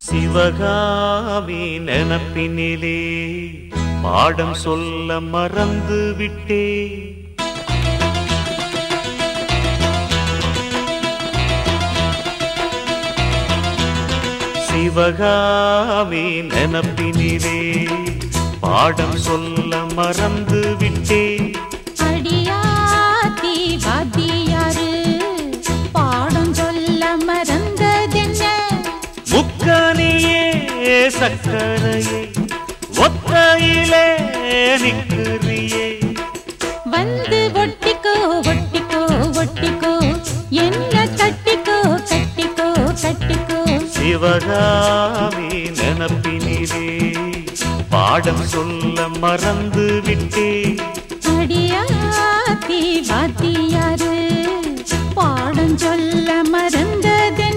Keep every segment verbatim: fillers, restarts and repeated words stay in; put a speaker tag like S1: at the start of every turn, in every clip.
S1: சிவகாமி நினப்பினிலே பாடம் சொல்ல மறந்து விட்டே. சிவகாமி நினப்பினிலே பாடம் சொல்ல மறந்து விட்டே.
S2: அடியாத்தி வாத்தியாரு பாடம் சொல்ல மறந்ததென்ன?
S1: முக்கனியே சக்கரையே ஒத்தையிலே நிற்கிறியே.
S2: வந்து ஒட்டிக்கோ ஒட்டிக்கோ ஒட்டிக்கோ என்ன கட்டிக்கோ கட்டிக்கோ கட்டிக்கோ.
S1: சிவகாமி நினப்பினிலே பாடம் சொல்ல மறந்து விட்டே.
S2: அடியாத்தி வாத்தியாரு பாடம் சொல்ல மறந்ததென்ன?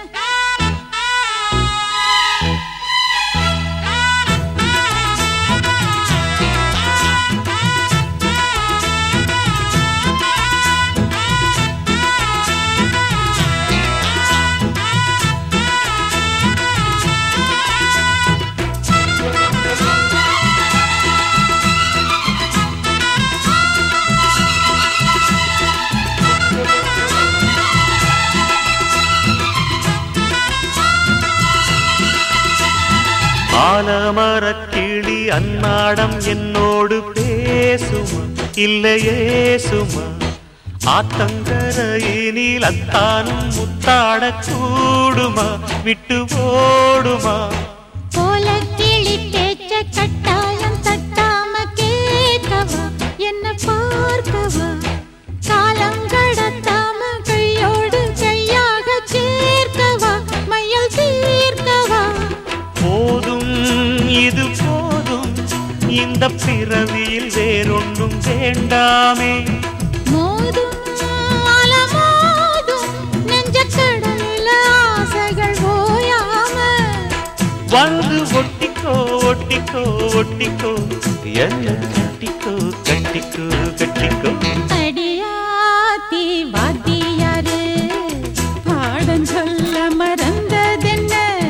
S1: ஆலமரக்கிளி அன்னாடம் என்னோடு பேசுமா இல்லையே சுமா? ஆத்தங்கரையினில் அத்தானும் முத்தாட கூடுமா விட்டு ஓடுமா?
S2: போல கிளி பேச்ச கட்டாயம் தட்டாம கேட்கவா என்ன பார்க்கவா? காலம் கடத்தாம கையோடு கையாக சேர்க்கவா மையல் தீர்க்கவா?
S1: போதும் இது போதும் இந்த பிறவியில் வேறொன்றும் வேண்டாமே.
S2: மோதும் அலமோதும் நெஞ்ச கடலில் ஆசைகள் ஓயாம.
S1: வந்து ஒட்டிக்கோ ஒட்டிக்கோ ஒட்டிக்கோ என்ன கட்டிக்கோ கட்டிக்கோ கட்டிக்கோ.
S2: அடியாத்தி வாத்தியாரு பாடம் சொல்ல மறந்ததென்ன?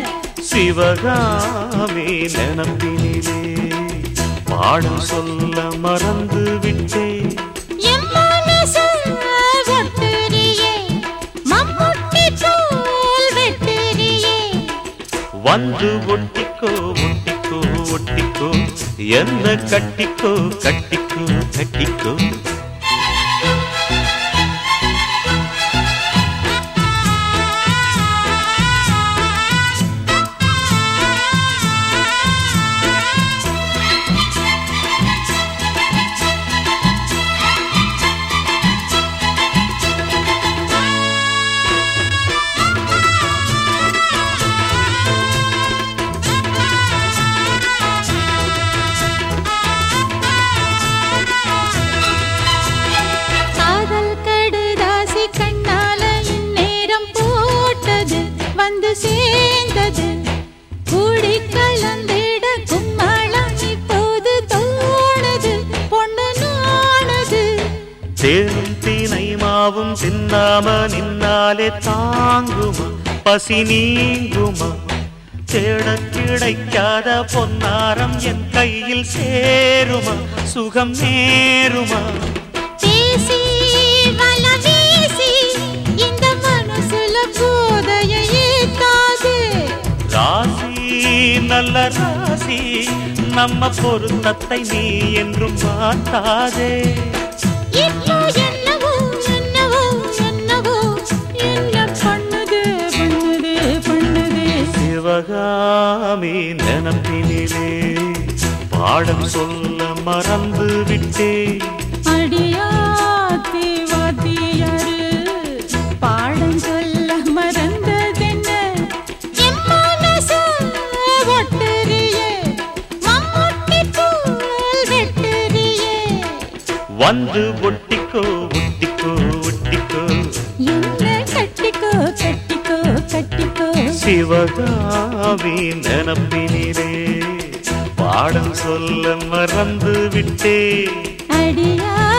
S1: சிவகாமி நினப்பினிலே பாடம் சொல்ல மறந்து விட்டே.
S2: என் மனசு ஒட்டுறியே மம்முட்டி போல் வெட்டுறியே.
S1: வந்து ஒட்டிக்கோ ஒட்டிக்கோ ஒட்டிக்கோ என்ன கட்டிக்கோ கட்டிக்கோ கட்டிக்கோ.
S2: வந்து சேர்ந்தது கூடி கலந்திட கும்மளம் இப்போது தோணுது பொண்ணு நானது.
S1: தேனும் தீனை மாவும் தின்னாம நின்னாலே தாங்குமா பசி நீங்குமா? தேட கிடைக்காத பொன்னாரம் என் கையில் சேருமா சுகம் நேருமா?
S2: பேசி வல வீசி இந்த மனசுல போதையை ஏத்தாது.
S1: ராசி நல்ல ராசி நம்ம பொருத்தத்தை நீ என்றும் மாட்டாதே.
S2: இப்போ என்னவோ என்னவோ என்னவோ என்ன பண்ணுது பண்ணுது பண்ணுது.
S1: சிவகாமி நினப்பினிலே பாடம் சொல்ல மறந்து விட்டே.
S2: அடியாத்தி வாத்தியாரு பாடம் சொல்ல மறந்ததென்ன? என் மனசு ஒட்டுறியே மம்முட்டி போல் வெட்டுறியே.
S1: வந்து ஒட்டிக்கோ ஒட்டிக்கோ ஒட்டிக்கோ
S2: என்ன கட்டிக்கோ கட்டிக்கோ கட்டிக்கோ.
S1: சிவகாமி நினப்பினிலே பாடம் சொல்ல மறந்து விட்டே.
S2: அடியா